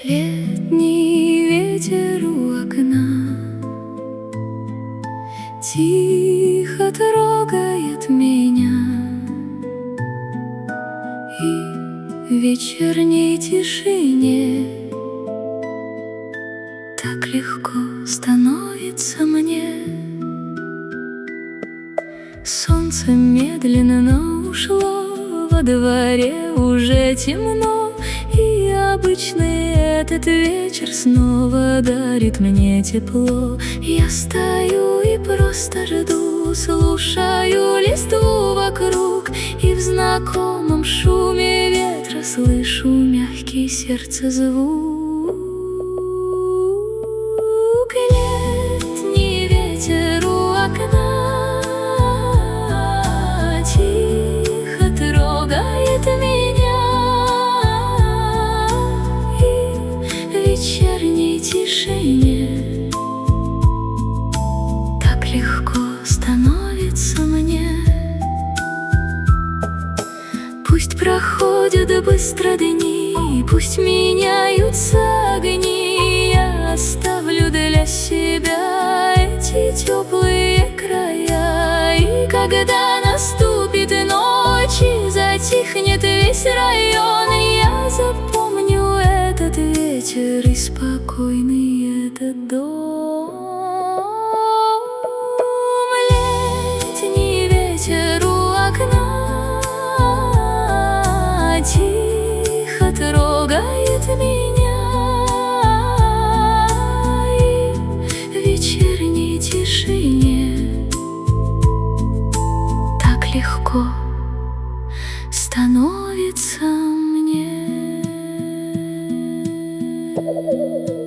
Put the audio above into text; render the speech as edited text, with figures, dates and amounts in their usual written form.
Летний ветер у окна тихо трогает меня, и в вечерней тишине так легко становится мне. Солнце медленно ушло, во дворе уже темно, и обычный этот вечер снова дарит мне тепло. Я стою и просто жду, слушаю листву вокруг, и в знакомом шуме ветра слышу мягкий сердце звук. Летний ветер у окна тихо трогает меня, и в вечерней тишине так легко становится мне. Пусть проходят быстро дни, пусть меняются огни, я оставлю для себя эти теплые края. И когда наступит ночь и затихнет весь район, я запомню этот вечер и спокойный этот дом. Летний ветер у окна тихо трогает меня, и в вечерней тишине так легко становится мне.